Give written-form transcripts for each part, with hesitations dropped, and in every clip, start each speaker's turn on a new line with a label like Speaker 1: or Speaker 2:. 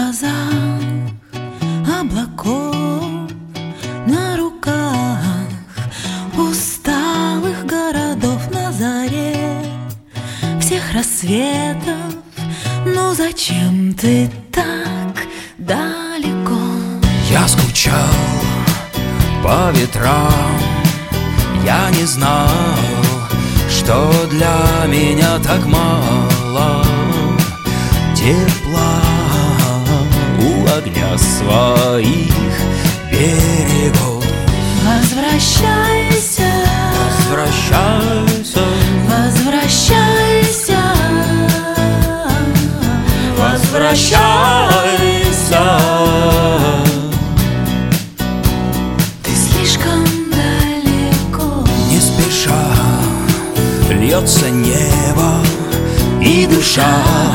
Speaker 1: глазах облаков, на руках усталых городов на заре всех рассветов. Ну зачем ты так далеко?
Speaker 2: Я скучал по ветрам, я не знал, что для меня так мало тепла у огня своих берегов.
Speaker 1: Возвращайся,
Speaker 2: Возвращайся,
Speaker 1: возвращайся,
Speaker 2: возвращайся.
Speaker 1: ты слишком далеко.
Speaker 2: Не спеша льется небо, и душа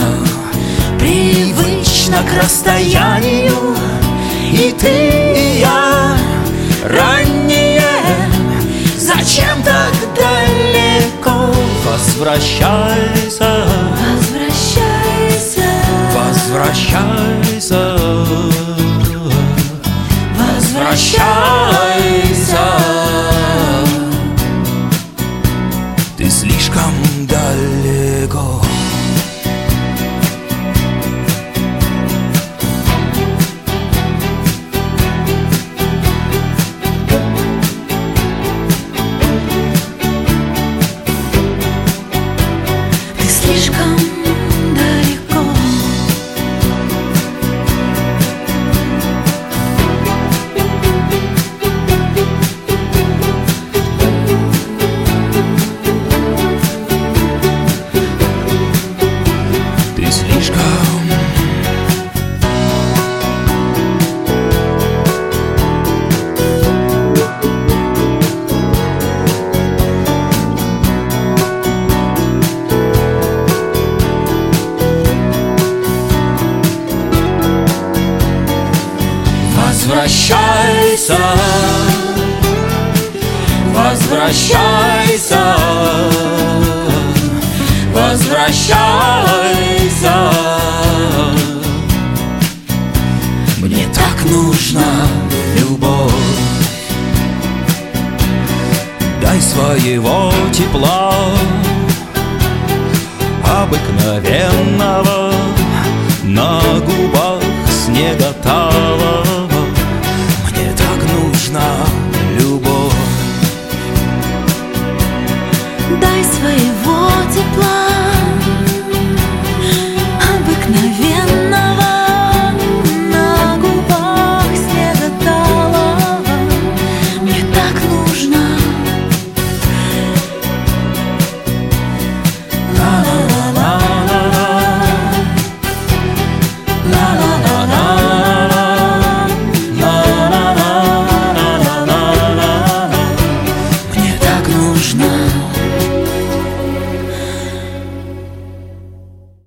Speaker 2: привычна к расстоянию. И ты, и я ранние, зачем так далеко? Возвращайся,
Speaker 1: Возвращайся,
Speaker 2: возвращайся,
Speaker 1: возвращайся.
Speaker 2: ты слишком далеко.
Speaker 1: Ты слишком далеко.
Speaker 2: Ты слишком. Возвращайся, возвращайся, возвращайся. Мне так нужна любовь, дай своего тепла, обыкновенного, на губах снега талого. Мне так нужна любовь,
Speaker 1: Дай своего